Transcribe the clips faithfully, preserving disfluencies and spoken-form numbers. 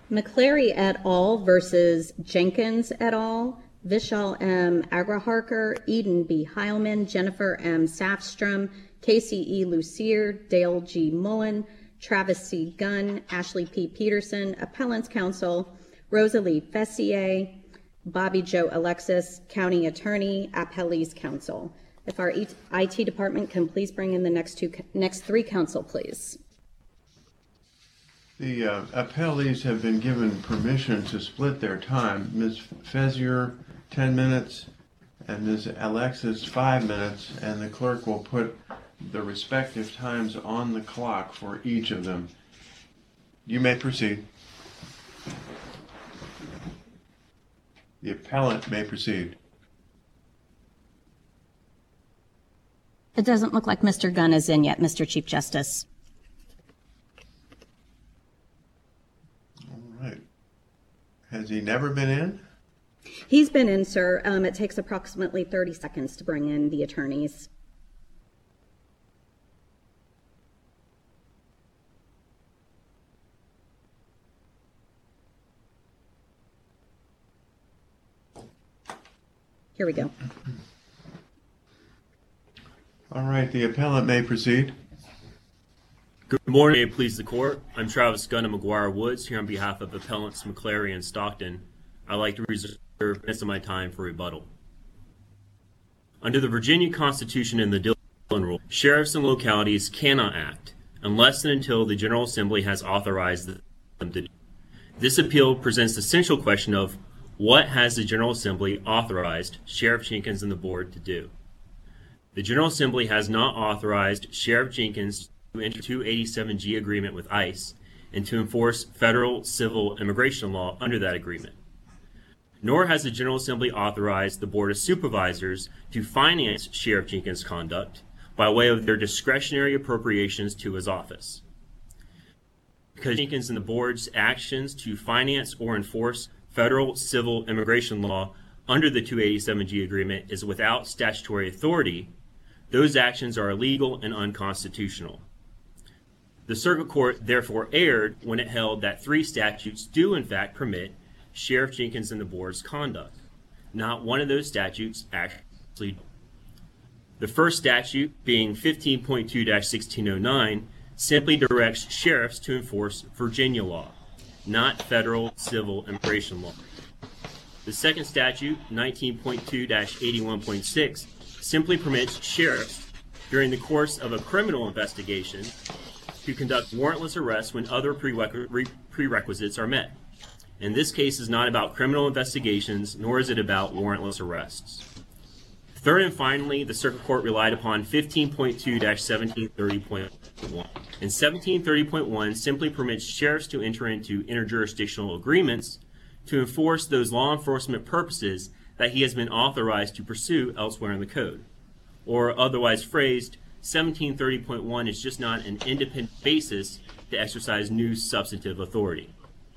McCleary et al. Versus Jenkins et al., Vishal M. Agraharkar, Eden B. Heilman, Jennifer M. Safstrom, Casey E. Lucier, Dale G. Mullen, Travis C. Gunn, Ashley P. Peterson, Appellants Counsel, Rosalie Fessier, Bobby Joe Alexis, County Attorney, Appellees Counsel. If our I T department can please bring in the next two, next three counsel, please. The uh, appellees have been given permission to split their time. Miz Fezier, ten minutes, and Miz Alexis, five minutes, and the clerk will put the respective times on the clock for each of them. You may proceed. The appellant may proceed. It doesn't look like Mister Gunn is in yet, Mister Chief Justice. All right. Has he never been in? He's been in, sir. Um, it takes approximately thirty seconds to bring in the attorneys. Here we go. All right, the appellant may proceed. Good morning, may it please the court. I'm Travis Gunn of McGuire Woods here on behalf of appellants McCleary and Stockton. I'd like to reserve minutes of my time for rebuttal. Under the Virginia Constitution and the Dillon Rule, sheriffs and localities cannot act unless and until the General Assembly has authorized them to do. This appeal presents the central question of what has the General Assembly authorized Sheriff Jenkins and the board to do? The General Assembly has not authorized Sheriff Jenkins to enter two eighty-seven G agreement with ICE and to enforce federal civil immigration law under that agreement. Nor has the General Assembly authorized the Board of Supervisors to finance Sheriff Jenkins' conduct by way of their discretionary appropriations to his office. Because Jenkins and the board's actions to finance or enforce federal civil immigration law under the two eighty-seven G agreement is without statutory authority, those actions are illegal and unconstitutional. The Circuit Court therefore erred when it held that three statutes do in fact permit Sheriff Jenkins and the board's conduct. Not one of those statutes actually. The first statute, being fifteen point two dash sixteen oh nine, simply directs sheriffs to enforce Virginia law, not federal civil immigration law. The second statute, nineteen point two dash eighty-one point six, simply permits sheriffs during the course of a criminal investigation to conduct warrantless arrests when other prerequ- prerequisites are met. And this case is not about criminal investigations, nor is it about warrantless arrests. Third and finally, the Circuit Court relied upon fifteen point two dash seventeen thirty point one. And seventeen thirty point one simply permits sheriffs to enter into interjurisdictional agreements to enforce those law enforcement purposes that he has been authorized to pursue elsewhere in the code. Or otherwise phrased, seventeen thirty point one is just not an independent basis to exercise new substantive authority.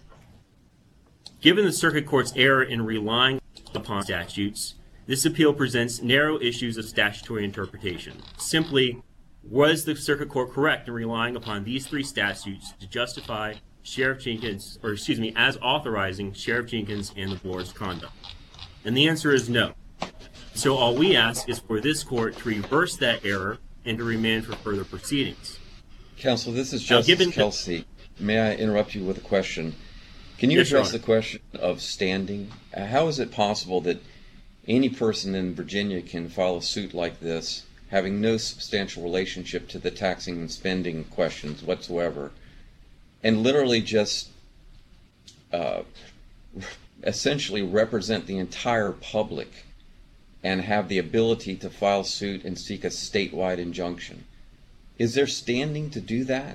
Given the Circuit Court's error in relying upon statutes, this appeal presents narrow issues of statutory interpretation. Simply, was the Circuit Court correct in relying upon these three statutes to justify Sheriff Jenkins, or excuse me, as authorizing Sheriff Jenkins and the board's conduct? And the answer is no. So all we ask is for this court to reverse that error and to remand for further proceedings. Counsel, this is Justice given Kelsey. May I interrupt you with a question? Can you Yes, Your address Honor. the question of standing? Uh, how is it possible that any person in Virginia can file a suit like this, having no substantial relationship to the taxing and spending questions whatsoever, and literally just uh, essentially represent the entire public and have the ability to file suit and seek a statewide injunction? Is there standing to do that?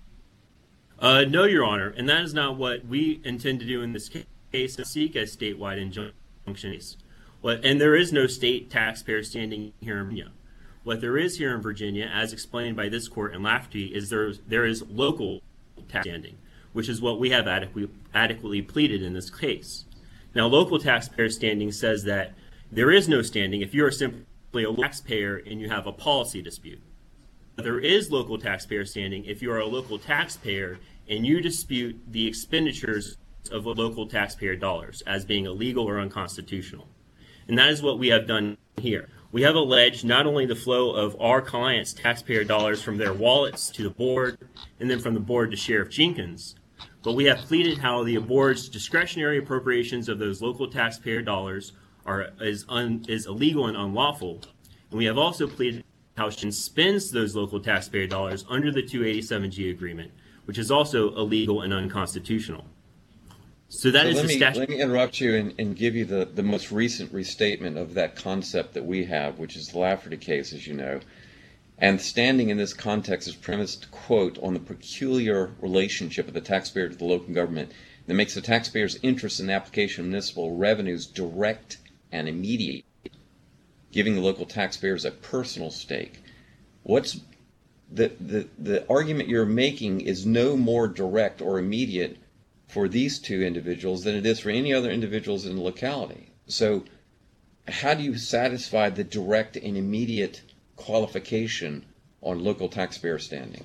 Uh, no, Your Honor, and that is not what we intend to do in this case, to seek a statewide injunction. What, and there is no state taxpayer standing here in Virginia. What there is here in Virginia, as explained by this court in Lafferty, is there, there is local tax standing, which is what we have adequately, adequately pleaded in this case. Now, local taxpayer standing says that there is no standing if you are simply a taxpayer and you have a policy dispute. But there is local taxpayer standing if you are a local taxpayer and you dispute the expenditures of local taxpayer dollars as being illegal or unconstitutional. And that is what we have done here. We have alleged not only the flow of our clients' taxpayer dollars from their wallets to the board and then from the board to Sheriff Jenkins, but we have pleaded how the board's discretionary appropriations of those local taxpayer dollars are is, un, is illegal and unlawful. And we have also pleaded how she spends those local taxpayer dollars under the two eighty-seven G agreement, which is also illegal and unconstitutional. So that so is let the me, statute. Let me interrupt you and, and give you the, the most recent restatement of that concept that we have, which is the Lafferty case, as you know. And standing in this context is premised, quote, on the peculiar relationship of the taxpayer to the local government that makes the taxpayer's interest in the application of municipal revenues direct and immediate, giving the local taxpayers a personal stake. What's the, the, the argument you're making is no more direct or immediate for these two individuals than it is for any other individuals in the locality. So how do you satisfy the direct and immediate qualification on local taxpayer standing?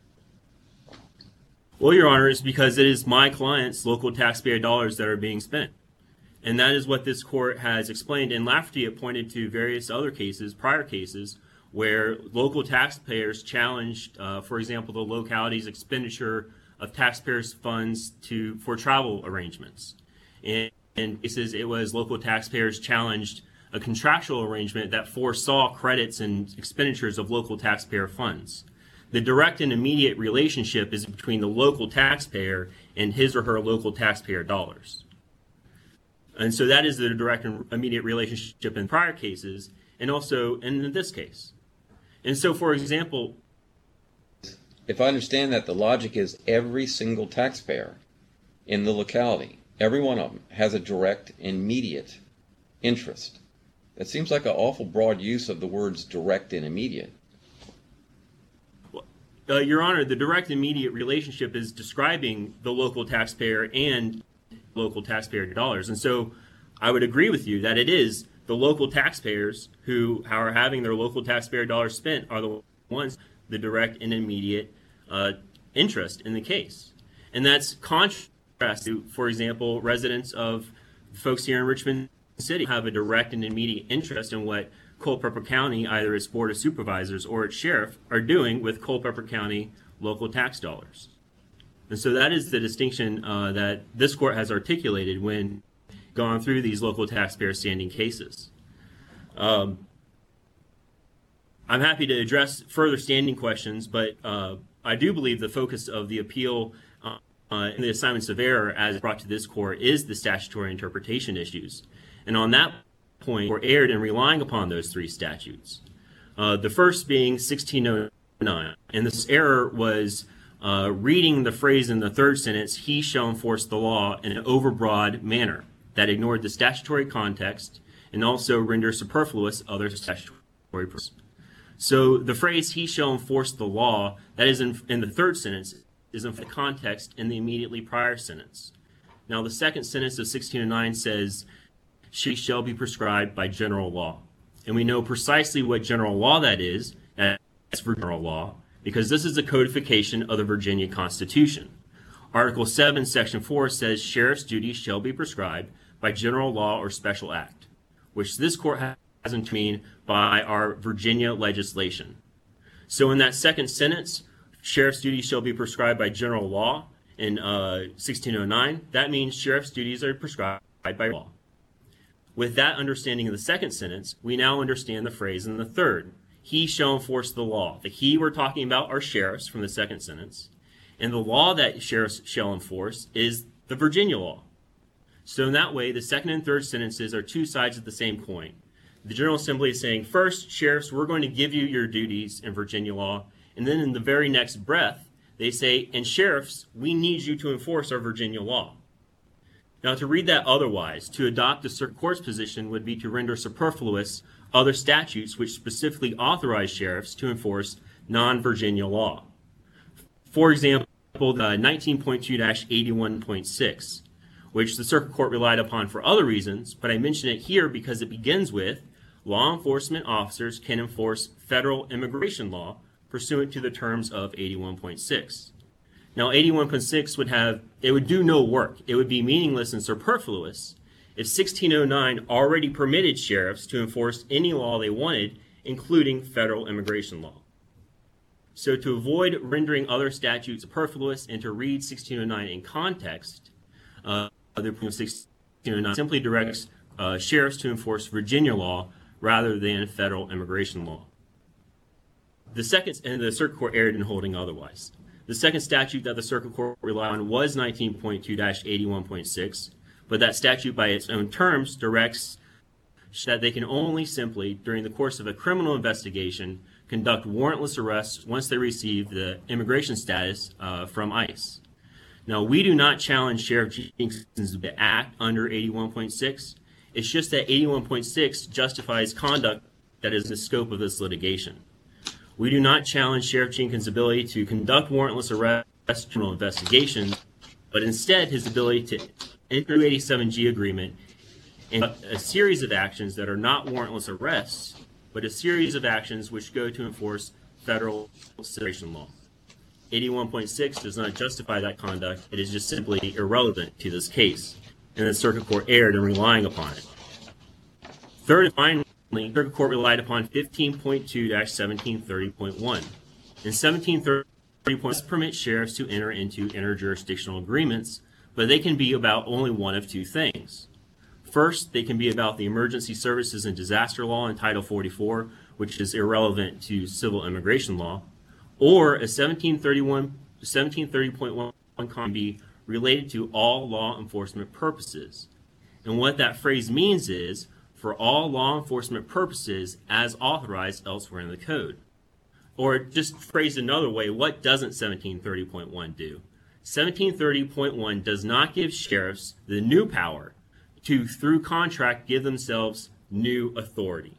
Well, Your Honor, it's because it is my clients' local taxpayer dollars that are being spent. And that is what this court has explained. And Lafferty pointed to various other cases, prior cases, where local taxpayers challenged, uh, for example, the locality's expenditure of taxpayers' funds to for travel arrangements. And in cases, it was local taxpayers challenged a contractual arrangement that foresaw credits and expenditures of local taxpayer funds. The direct and immediate relationship is between the local taxpayer and his or her local taxpayer dollars. And so that is the direct and immediate relationship in prior cases, and also in this case. And so, for example, if I understand that, the logic is every single taxpayer in the locality, every one of them, has a direct, immediate interest. That seems like an awful broad use of the words direct and immediate. Uh, Your Honor, the direct immediate relationship is describing the local taxpayer and local taxpayer dollars. And so I would agree with you that it is the local taxpayers who are having their local taxpayer dollars spent are the ones, the direct and immediate uh, interest in the case. And that's contrast to, for example, residents of folks here in Richmond City have a direct and immediate interest in what Culpeper County, either its Board of Supervisors or its sheriff, are doing with Culpeper County local tax dollars. And so that is the distinction uh, that this court has articulated when going through these local taxpayer standing cases. Um, I'm happy to address further standing questions, but uh, I do believe the focus of the appeal uh, uh, in the assignments of error as brought to this court is the statutory interpretation issues. And on that point, we're erred in relying upon those three statutes. Uh, the first being sixteen oh nine, and this error was uh, reading the phrase in the third sentence, he shall enforce the law, in an overbroad manner that ignored the statutory context and also render superfluous other statutory purposes. So the phrase, he shall enforce the law, that is in, in the third sentence, is in the context in the immediately prior sentence. Now the second sentence of sixteen oh nine says, she shall be prescribed by general law. And we know precisely what general law that is, that's for general law, because this is a codification of the Virginia Constitution. Article seven, Section four says sheriff's duties shall be prescribed by general law or special act, which this court has to mean by our Virginia legislation. So in that second sentence, sheriff's duties shall be prescribed by general law in uh, sixteen oh nine, that means sheriff's duties are prescribed by law. With that understanding of the second sentence, we now understand the phrase in the third. He shall enforce the law. The he we're talking about are sheriffs from the second sentence. And the law that sheriffs shall enforce is the Virginia law. So in that way, the second and third sentences are two sides of the same coin. The General Assembly is saying, first, sheriffs, we're going to give you your duties in Virginia law. And then in the very next breath, they say, and sheriffs, we need you to enforce our Virginia law. Now, to read that otherwise, to adopt the circuit court's position would be to render superfluous other statutes which specifically authorize sheriffs to enforce non-Virginia law. For example, the nineteen point two dash eighty-one point six, which the circuit court relied upon for other reasons, but I mention it here because it begins with, law enforcement officers can enforce federal immigration law pursuant to the terms of eighty-one point six. Now, eighty-one point six would have, it would do no work. It would be meaningless and superfluous if sixteen oh nine already permitted sheriffs to enforce any law they wanted, including federal immigration law. So to avoid rendering other statutes superfluous and to read sixteen oh nine in context, uh, other sixteen oh nine simply directs uh, sheriffs to enforce Virginia law rather than federal immigration law. The second, and the circuit court erred in holding otherwise. The second statute that the circuit court relied on was nineteen point two dash eighty-one point six, but that statute by its own terms directs that they can only simply, during the course of a criminal investigation, conduct warrantless arrests once they receive the immigration status uh, from ICE. Now, we do not challenge Sheriff Jenkins to act under eighty-one point six. It's just that eighty-one point six justifies conduct that is the scope of this litigation. We do not challenge Sheriff Jenkins' ability to conduct warrantless arrests, criminal investigations, but instead his ability to enter the eighty-seven G agreement and a series of actions that are not warrantless arrests, but a series of actions which go to enforce federal immigration law. eighty-one point six does not justify that conduct. It is just simply irrelevant to this case, and the circuit court erred in relying upon it. Third and finally, the circuit court relied upon fifteen point two dash seventeen thirty point one. And seventeen thirty point one permits sheriffs to enter into interjurisdictional agreements, but they can be about only one of two things. First, they can be about the emergency services and disaster law in Title forty-four, which is irrelevant to civil immigration law, or a seventeen thirty point one can be related to all law enforcement purposes. And what that phrase means is, for all law enforcement purposes as authorized elsewhere in the code. Or just phrased another way, what doesn't seventeen thirty point one do? seventeen thirty point one does not give sheriffs the new power to, through contract, give themselves new authority.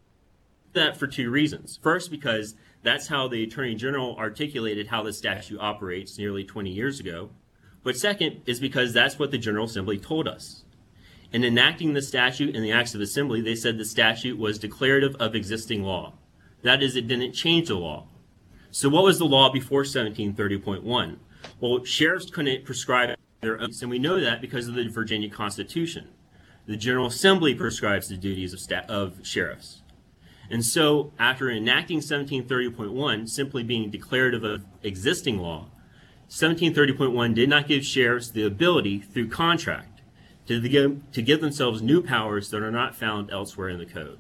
That for two reasons. First, because that's how the Attorney General articulated how the statute operates nearly twenty years ago. But second is because that's what the General Assembly told us. In enacting the statute in the Acts of Assembly, they said the statute was declarative of existing law. That is, it didn't change the law. So what was the law before seventeen thirty point one? Well, sheriffs couldn't prescribe their own, and we know that because of the Virginia Constitution. The General Assembly prescribes the duties of, sta- of sheriffs. And so, after enacting seventeen thirty point one, simply being declarative of existing law, seventeen thirty point one did not give sheriffs the ability, through contract, to give, to give themselves new powers that are not found elsewhere in the code.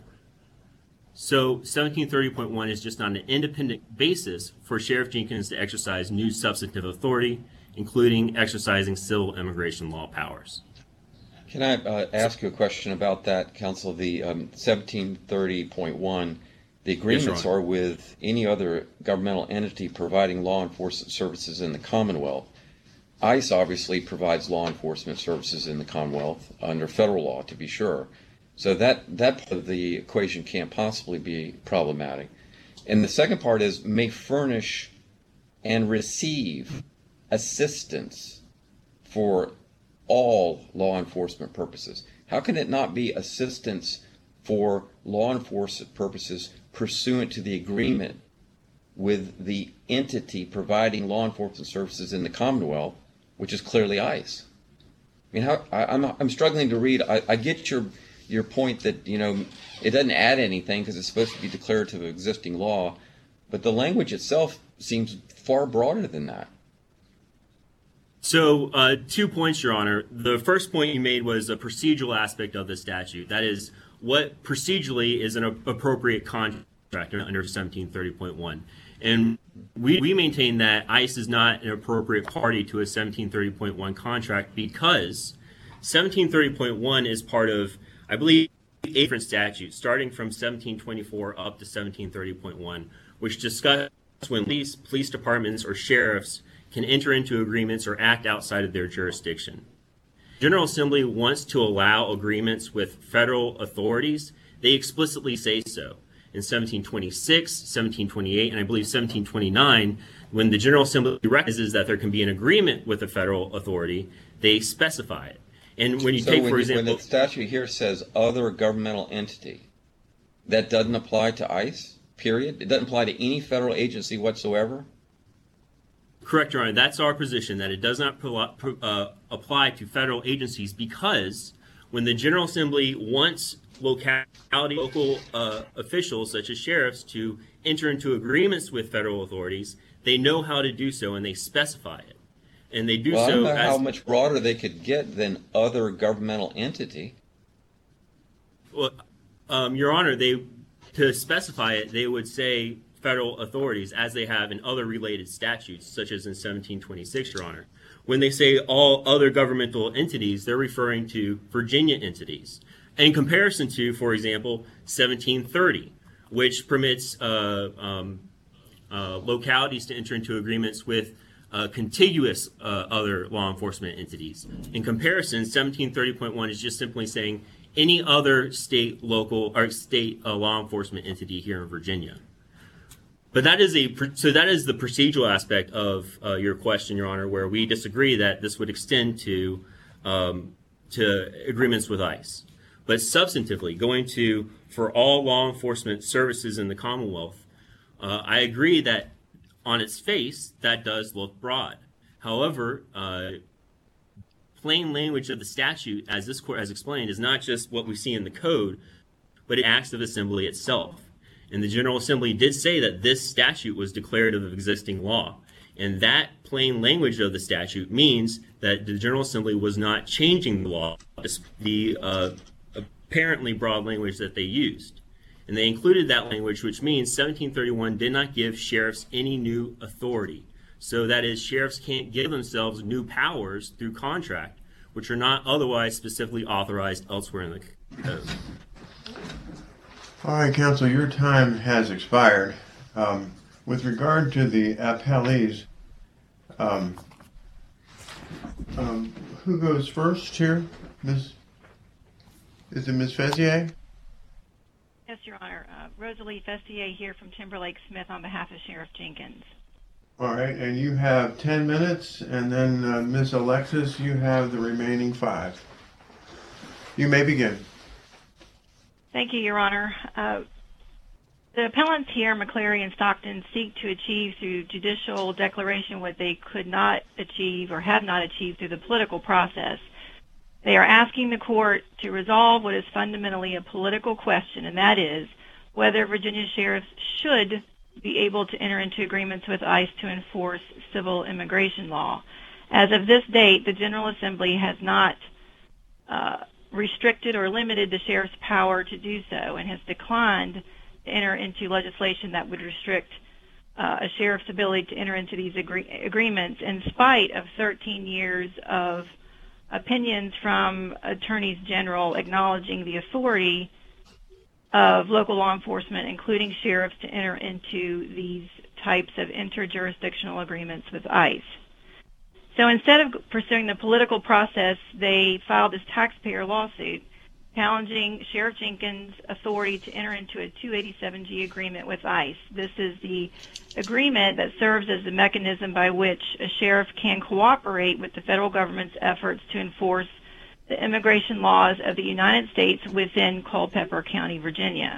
So seventeen thirty point one is just not an independent basis for Sheriff Jenkins to exercise new substantive authority, including exercising civil immigration law powers. Can I uh, ask you a question about that, Counsel? The um, seventeen thirty point one, the agreements Yes, are with any other governmental entity providing law enforcement services in the Commonwealth. ICE obviously provides law enforcement services in the Commonwealth under federal law, to be sure. So that, that part of the equation can't possibly be problematic. And the second part is may furnish and receive assistance for all law enforcement purposes. How can it not be assistance for law enforcement purposes pursuant to the agreement with the entity providing law enforcement services in the Commonwealth, which is clearly ICE? I mean, how, I, I'm I'm struggling to read. I, I get your your point that, you know, it doesn't add anything because it's supposed to be declarative of existing law, but the language itself seems far broader than that. So, uh, two points, Your Honor. The first point you made was a procedural aspect of the statute. That is, what procedurally is an appropriate contract under seventeen thirty point one. And we, we maintain that ICE is not an appropriate party to a seventeen thirty point one contract because seventeen thirty point one is part of, I believe, eight different statutes, starting from seventeen twenty-four up to seventeen thirty point one, which discuss when police, police departments, or sheriffs can enter into agreements or act outside of their jurisdiction. General Assembly wants to allow agreements with federal authorities. They explicitly say so. In seventeen twenty-six, seventeen twenty-eight, and I believe seventeen twenty-nine, when the General Assembly recognizes that there can be an agreement with a federal authority, they specify it. And when you so take, when, for example, when the statute here says other governmental entity, that doesn't apply to ICE, period? It doesn't apply to any federal agency whatsoever? Correct, Your Honor. That's our position, that it does not pro- pro- uh, apply to federal agencies because when the General Assembly wants locality, local uh, officials such as sheriffs to enter into agreements with federal authorities, they know how to do so and they specify it. And they do Well, I so don't know as, how much broader they could get than other governmental entity. well, um, Your Honor, they to specify it, they would say federal authorities, as they have in other related statutes, such as in seventeen twenty-six, Your Honor. When they say all other governmental entities, they're referring to Virginia entities. In comparison to, for example, seventeen thirty, which permits uh, um, uh, localities to enter into agreements with uh, contiguous uh, other law enforcement entities. In comparison, seventeen thirty point one is just simply saying any other state, local, or state uh, law enforcement entity here in Virginia. But that is a so that is the procedural aspect of uh, your question, Your Honor, where we disagree that this would extend to um, to agreements with ICE. But substantively, going to for all law enforcement services in the Commonwealth, uh, I agree that on its face that does look broad. However, uh, plain language of the statute, as this court has explained, is not just what we see in the code, but it acts of assembly itself. And the General Assembly did say that this statute was declarative of existing law. And that plain language of the statute means that the General Assembly was not changing the law, the uh, apparently broad language that they used. And they included that language, which means seventeen thirty-one did not give sheriffs any new authority. So that is, sheriffs can't give themselves new powers through contract, which are not otherwise specifically authorized elsewhere in the code. All right, counsel, your time has expired. Um, with regard to the appellees, um, um, who goes first here? Miss, is it Miss Fezier? Yes, Your Honor. Uh, Rosalie Festier here from Timberlake Smith on behalf of Sheriff Jenkins. All right, and you have ten minutes, and then uh, Miss Alexis, you have the remaining five. You may begin. Thank you, Your Honor. Uh, the appellants here, McCleary and Stockton, seek to achieve through judicial declaration what they could not achieve or have not achieved through the political process. They are asking the court to resolve what is fundamentally a political question, and that is whether Virginia sheriffs should be able to enter into agreements with ICE to enforce civil immigration law. As of this date, the General Assembly has not uh, restricted or limited the sheriff's power to do so and has declined to enter into legislation that would restrict uh, a sheriff's ability to enter into these agree- agreements in spite of thirteen years of opinions from attorneys general acknowledging the authority of local law enforcement, including sheriffs, to enter into these types of interjurisdictional agreements with ICE. So instead of pursuing the political process, they filed this taxpayer lawsuit challenging Sheriff Jenkins' authority to enter into a two eighty-seven G agreement with ICE. This is the agreement that serves as the mechanism by which a sheriff can cooperate with the federal government's efforts to enforce the immigration laws of the United States within Culpeper County, Virginia.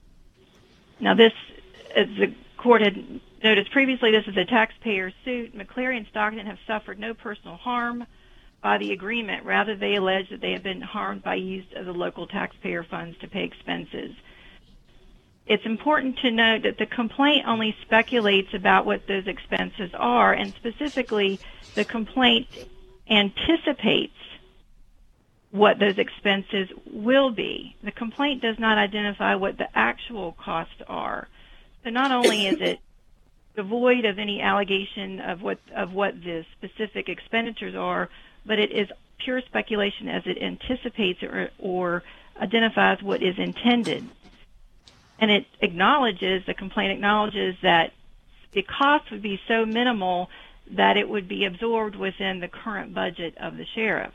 Now this, as the court had noticed previously, this is a taxpayer suit. McCleary and Stockton have suffered no personal harm by the agreement. Rather, they allege that they have been harmed by use of the local taxpayer funds to pay expenses. It's important to note that the complaint only speculates about what those expenses are, and specifically, the complaint anticipates what those expenses will be. The complaint does not identify what the actual costs are. So not only is it devoid of any allegation of what of what the specific expenditures are, but it is pure speculation as it anticipates or, or identifies what is intended. And it acknowledges, the complaint acknowledges that the cost would be so minimal that it would be absorbed within the current budget of the sheriff.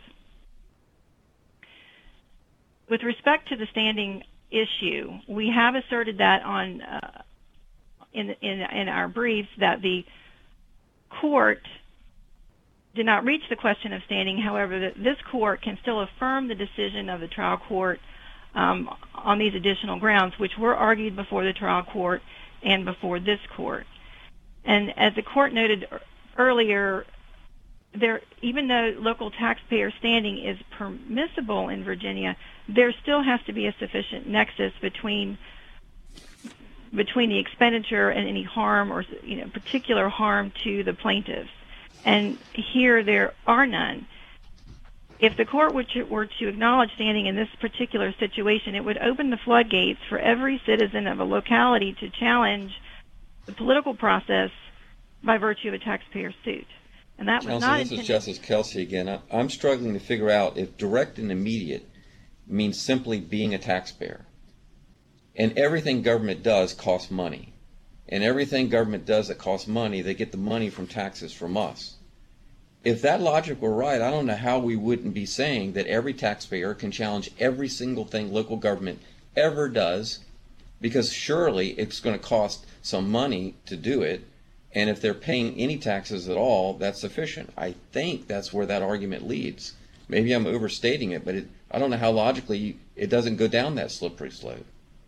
With respect to the standing issue, we have asserted that on uh, in, in in our briefs that the court did not reach the question of standing. However, that this court can still affirm the decision of the trial court um, on these additional grounds, which were argued before the trial court and before this court. And as the court noted earlier, there, even though local taxpayer standing is permissible in Virginia, there still has to be a sufficient nexus between between the expenditure and any harm or you know particular harm to the plaintiffs. And here there are none. If the court were to, were to acknowledge standing in this particular situation, it would open the floodgates for every citizen of a locality to challenge the political process by virtue of a taxpayer suit. And that was Counsel, not this intended. is Justice Kelsey again. I, I'm struggling to figure out if direct and immediate means simply being a taxpayer. And everything government does costs money. And everything government does that costs money, they get the money from taxes from us. If that logic were right, I don't know how we wouldn't be saying that every taxpayer can challenge every single thing local government ever does, because surely it's going to cost some money to do it. And if they're paying any taxes at all, that's sufficient. I think that's where that argument leads. Maybe I'm overstating it, but it, I don't know how logically it doesn't go down that slippery slope.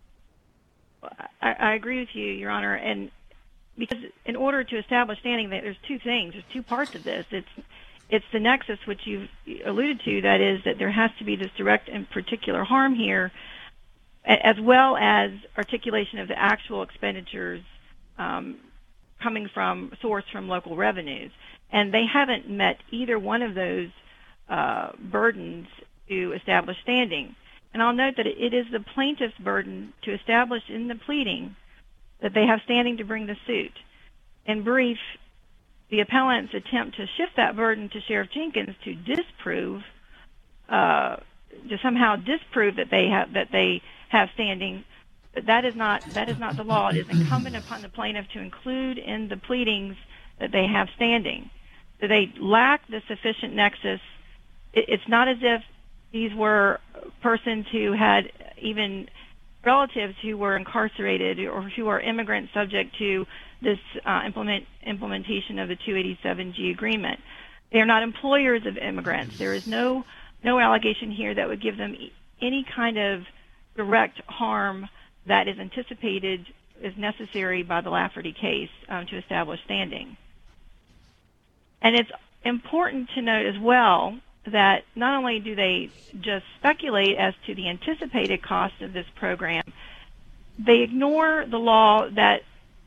I, I agree with you, Your Honor, and because in order to establish standing, there's two things. There's two parts of this. It's it's the nexus, which you've alluded to, that is that there has to be this direct and particular harm here, as well as articulation of the actual expenditures um, coming from, source from local revenues. And they haven't met either one of those uh, burdens to establish standing. And I'll note that it is the plaintiff's burden to establish in the pleading that they have standing to bring the suit. In brief, the appellants attempt to shift that burden to Sheriff Jenkins to disprove, uh, to somehow disprove that they have that they have standing. But that is not that is not the law. It is incumbent upon the plaintiff to include in the pleadings that they have standing. So they lack the sufficient nexus. It, it's not as if these were persons who had even relatives who were incarcerated or who are immigrants subject to this uh, implement, implementation of the two eighty-seven G agreement. They are not employers of immigrants. There is no no allegation here that would give them any kind of direct harm that is anticipated is necessary by the Lafferty case um, to establish standing. And it's important to note as well that not only do they just speculate as to the anticipated cost of this program, they ignore the law that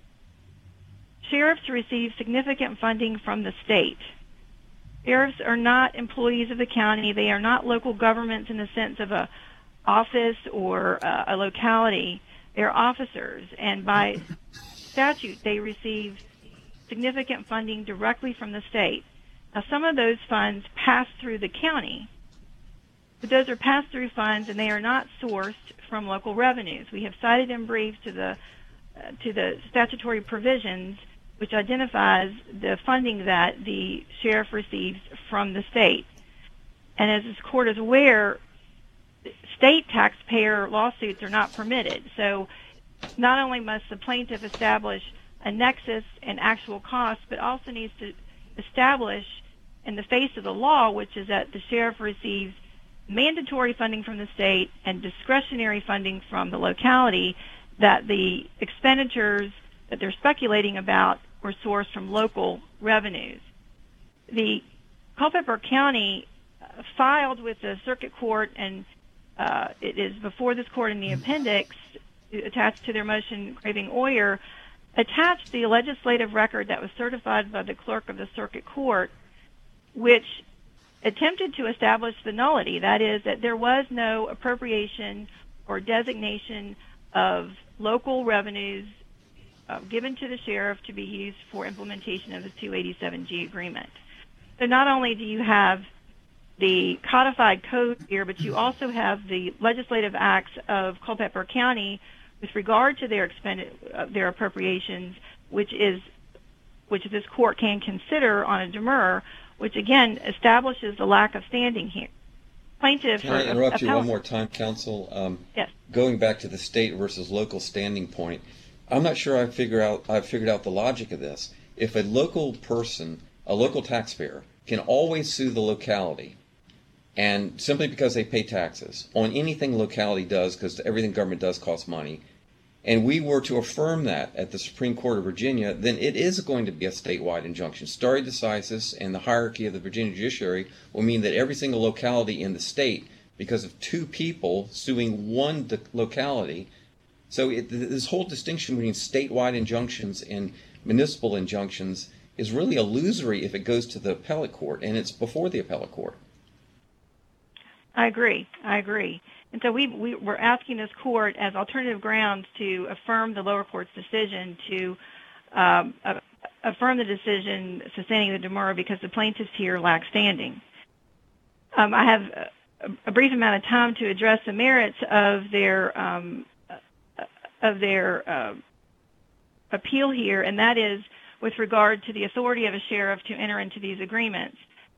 sheriffs receive significant funding from the state. Sheriffs are not employees of the county. They are not local governments in the sense of a office or uh, a locality. They're officers, and by statute, they receive significant funding directly from the state. Now, some of those funds pass through the county, but those are pass-through funds, and they are not sourced from local revenues. We have cited in brief to the uh, to the statutory provisions which identifies the funding that the sheriff receives from the state. And as this court is aware, state taxpayer lawsuits are not permitted. So not only must the plaintiff establish a nexus and actual cost, but also needs to establish in the face of the law, which is that the sheriff receives mandatory funding from the state and discretionary funding from the locality, that the expenditures that they're speculating about were sourced from local revenues. The Culpeper County uh, filed with the circuit court, and uh, it is before this court in the appendix attached to their motion craving OIR, attached the legislative record that was certified by the clerk of the circuit court, which attempted to establish the nullity. That is, that there was no appropriation or designation of local revenues uh, given to the sheriff to be used for implementation of the two eighty-seven G agreement. So not only do you have the codified code here, but you also have the legislative acts of Culpeper County with regard to their expended, uh, their appropriations, which is which this court can consider on a demurrer, which again establishes the lack of standing here. Plaintiff. Can I interrupt you one more time, counsel? Um, yes. Going back to the state versus local standing point, I'm not sure I figure out I've figured out the logic of this. If a local person, a local taxpayer, can always sue the locality, and simply because they pay taxes on anything locality does, because everything government does costs money, and we were to affirm that at the Supreme Court of Virginia, then it is going to be a statewide injunction. Stare decisis and the hierarchy of the Virginia judiciary will mean that every single locality in the state, because of two people suing one de- locality, so it, this whole distinction between statewide injunctions and municipal injunctions is really illusory if it goes to the appellate court, and it's before the appellate court. I agree. I agree. And so we, we we're asking this court as alternative grounds to affirm the lower court's decision to um, uh, affirm the decision sustaining the demurrer because the plaintiffs here lack standing. Um, I have a, a brief amount of time to address the merits of their um, of their uh, appeal here, and that is with regard to the authority of a sheriff to enter into these agreements.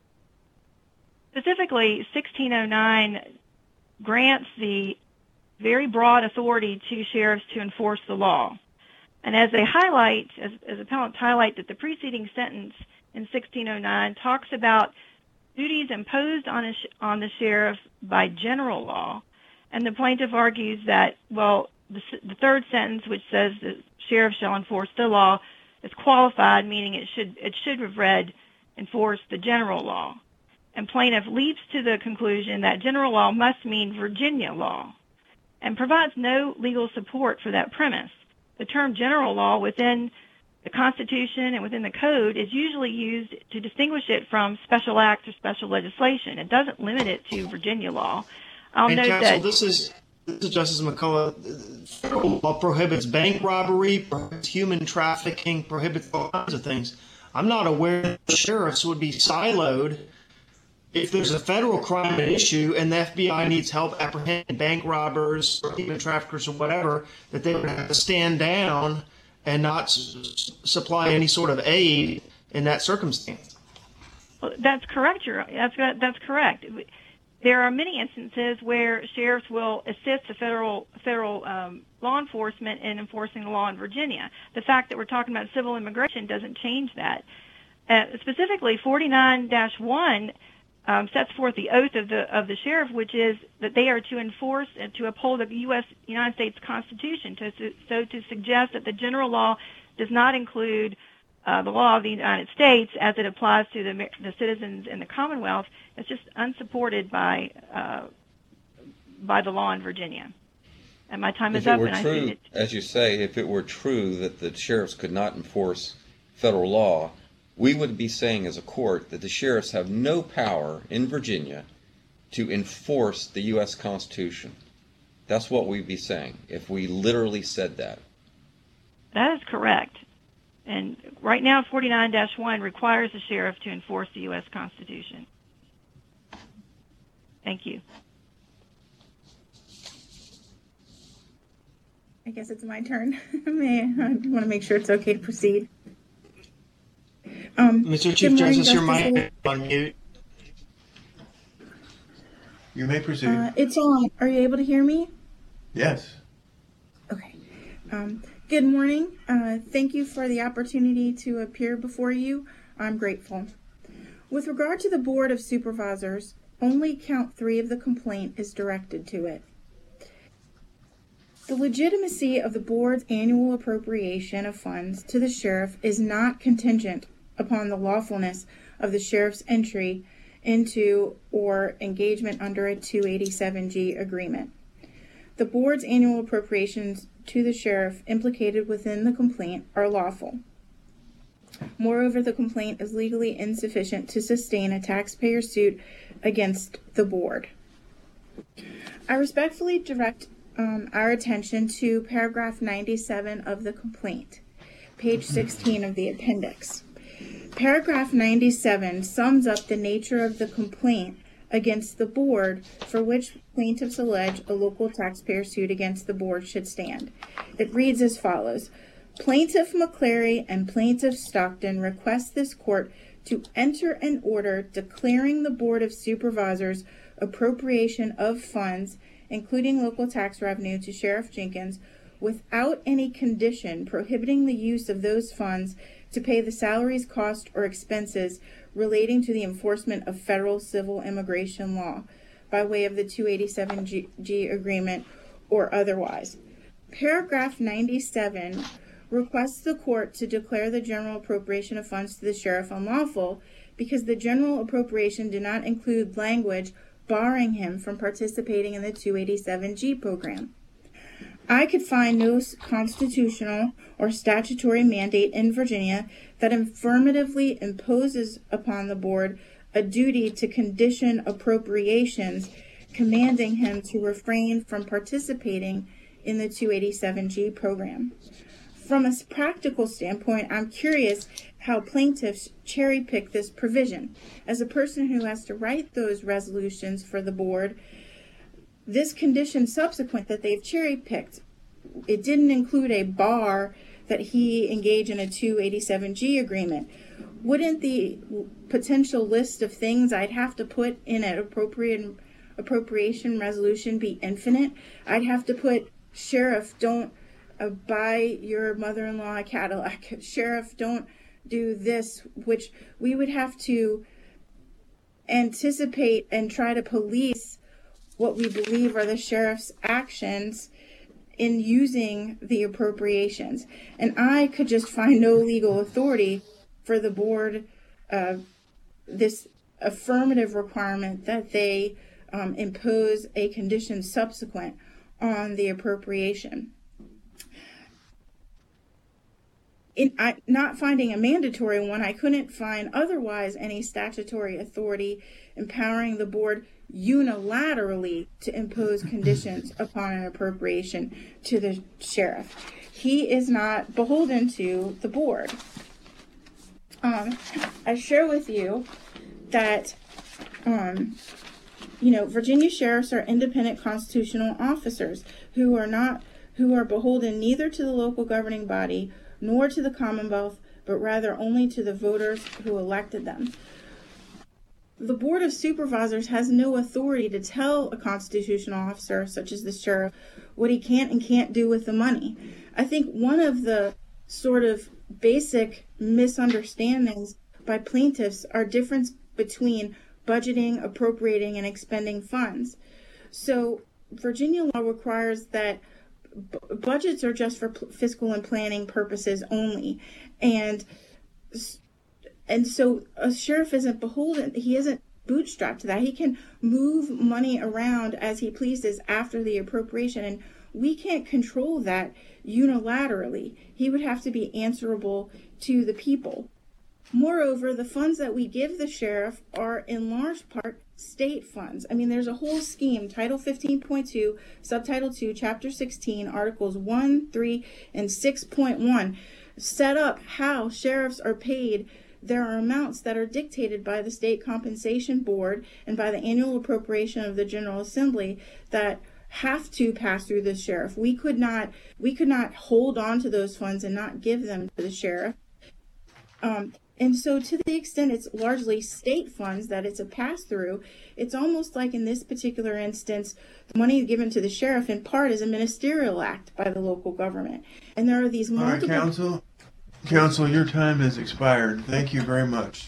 Specifically, sixteen oh nine grants the very broad authority to sheriffs to enforce the law. And as they highlight, as, as appellants highlight, that the preceding sentence in sixteen oh nine talks about duties imposed on, a sh- on the sheriff by general law, and the plaintiff argues that, well, the, the third sentence, which says the sheriff shall enforce the law, is qualified, meaning it should it should have read enforce the general law. And plaintiff leaps to the conclusion that general law must mean Virginia law and provides no legal support for that premise. The term general law within the Constitution and within the Code is usually used to distinguish it from special acts or special legislation. It doesn't limit it to Virginia law. I'll and note counsel, that this is this is Justice McCullough. Federal law prohibits bank robbery, prohibits human trafficking, prohibits all kinds of things. I'm not aware that sheriffs would be siloed if there's a federal crime at issue and the F B I needs help apprehending bank robbers or human traffickers or whatever, that they would have to stand down and not s- supply any sort of aid in that circumstance. Well, that's correct. You're, that's that's correct. There are many instances where sheriffs will assist the federal federal um, law enforcement in enforcing the law in Virginia. The fact that we're talking about civil immigration doesn't change that. Uh, specifically, forty-nine dash one um, sets forth the oath of the of the sheriff, which is that they are to enforce and to uphold the U S United States Constitution. To, so to suggest that the general law does not include uh, the law of the United States as it applies to the, the citizens in the Commonwealth is just unsupported by uh, by the law in Virginia. And my time is If it up. were and true, I see it. as you say, if it were true that the sheriffs could not enforce federal law, we would be saying as a court that the sheriffs have no power in Virginia to enforce the U S Constitution. That's what we'd be saying if we literally said that. That is correct. And right now, forty-nine dash one requires the sheriff to enforce the U S Constitution. Thank you. I guess it's my turn. May I, I want to make sure it's okay to proceed. Um, Mister Chief good morning, Justice, your Justice mic is on mute. You may proceed. Uh, it's on. Are you able to hear me? Yes. Okay. Um, good morning. Uh, thank you for the opportunity to appear before you. I'm grateful. With regard to the Board of Supervisors, only count three of the complaint is directed to it. The legitimacy of the board's annual appropriation of funds to the sheriff is not contingent upon the lawfulness of the sheriff's entry into or engagement under a two eighty-seven G agreement. The board's annual appropriations to the sheriff implicated within the complaint are lawful. Moreover, the complaint is legally insufficient to sustain a taxpayer suit against the board. I respectfully direct um, our attention to paragraph ninety-seven of the complaint, page sixteen of the appendix. Paragraph ninety-seven sums up the nature of the complaint against the board for which plaintiffs allege a local taxpayer suit against the board should stand. It reads as follows. Plaintiff McClary and Plaintiff Stockton request this court to enter an order declaring the Board of Supervisors appropriation of funds, including local tax revenue, to Sheriff Jenkins without any condition prohibiting the use of those funds to pay the salaries, costs, or expenses relating to the enforcement of federal civil immigration law by way of the two eighty-seven G agreement or otherwise. Paragraph ninety-seven requests the court to declare the general appropriation of funds to the sheriff unlawful because the general appropriation did not include language barring him from participating in the two eighty-seven G program. I could find no constitutional or statutory mandate in Virginia that affirmatively imposes upon the board a duty to condition appropriations, commanding him to refrain from participating in the two eighty-seven G program. From a practical standpoint, I'm curious how plaintiffs cherry pick this provision. As a person who has to write those resolutions for the board, this condition subsequent that they've cherry picked, it didn't include a bar that he engage in a two eighty-seven G agreement. Wouldn't the potential list of things I'd have to put in an appropriate appropriation resolution be infinite? I'd have to put, sheriff, don't uh, buy your mother-in-law a Cadillac. Sheriff, don't do this, which we would have to anticipate and try to police what we believe are the sheriff's actions in using the appropriations. And I could just find no legal authority for the board, uh, this affirmative requirement that they um, impose a condition subsequent on the appropriation. In I, not finding a mandatory one, I couldn't find otherwise any statutory authority empowering the board unilaterally to impose conditions upon an appropriation to the sheriff. He is not beholden to the board. Um, I share with you that, um, you know, Virginia sheriffs are independent constitutional officers who are not, who are beholden neither to the local governing body nor to the Commonwealth, but rather only to the voters who elected them. The Board of Supervisors has no authority to tell a constitutional officer, such as the sheriff, what he can't and can't do with the money. I think one of the sort of basic misunderstandings by plaintiffs are difference between budgeting, appropriating, and expending funds. So Virginia law requires that b- budgets are just for p- fiscal and planning purposes only. And And so a sheriff isn't beholden, he isn't bootstrapped to that. He can move money around as he pleases after the appropriation, and we can't control that unilaterally. He would have to be answerable to the people. Moreover, the funds that we give the sheriff are in large part state funds. I mean, there's a whole scheme, Title fifteen point two, Subtitle two, Chapter sixteen, Articles one, three, and six point one set up how sheriffs are paid. There are amounts that are dictated by the State Compensation Board and by the annual appropriation of the General Assembly that have to pass through the sheriff. We could not we could not hold on to those funds and not give them to the sheriff. Um, and so to the extent it's largely state funds that it's a pass-through, it's almost like in this particular instance, the money given to the sheriff in part is a ministerial act by the local government. And there are these multiple... All right, counsel. Counsel, your time has expired. Thank you very much.